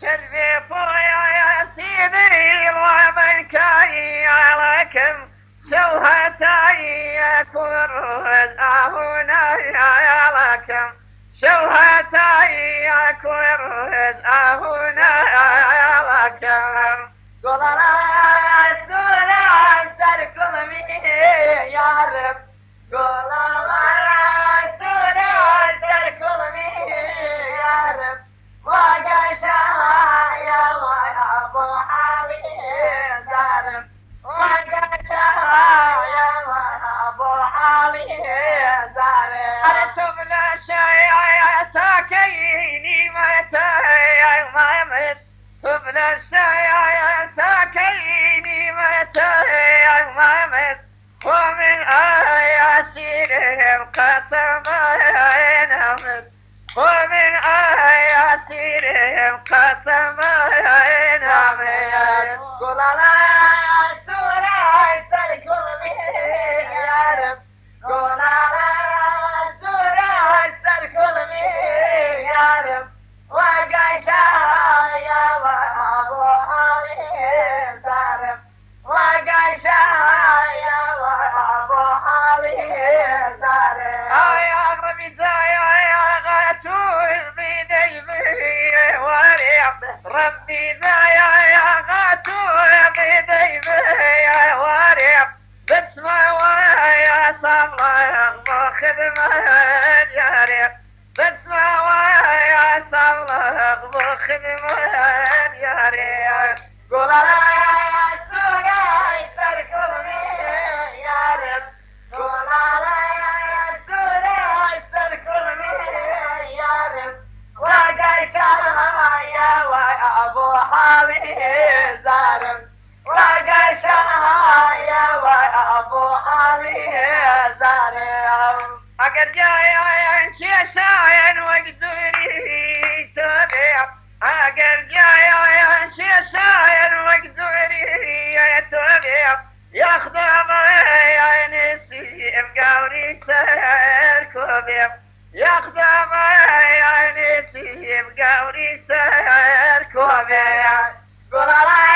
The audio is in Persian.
شذي فويا يا سيدي ومن كاي لكم شوهتاي كرز هنا يا لكم شوهتاي كرز هنا يا لكم قول انا سونا سركل مي يا رب قول انا سونا سركل مي يا رب وقشا يا ابو حالي زارم وقشا يا ابو حالي زارم أرتب لا شيء تاكيني ما مت تبلا الشيء تاكيني ما مت ومن آياسيرهم قسمين أمت ومن آياسيرهم قسمين أمت قول انا سونا سركل مي يا رب قول انا سونا سركل مي يا رب وقشا يا ابو حالي زارم وقشا يا ابو حالي زارم يا ربي يا غاتون بيدي بي وريع ربي يا غاتون بيدي بي وريع بتسمع ويا صبلة بخدمة يا ريع بتسمع ويا صبلة بخدمة يا ريع قول انا سونا سركل مي يا رب قول انا سونا سركل مي يا رب وقشا يا ابو حالي زارم وقشا يا ابو حالي زارم اگر جاي شيشاين وقدوري تبيع اگر جاي شيشاين وقدوري تبيع يخدم يا نسيم قوري سير كبيع يخدم يا نسيم قوري سير كبيع قول انا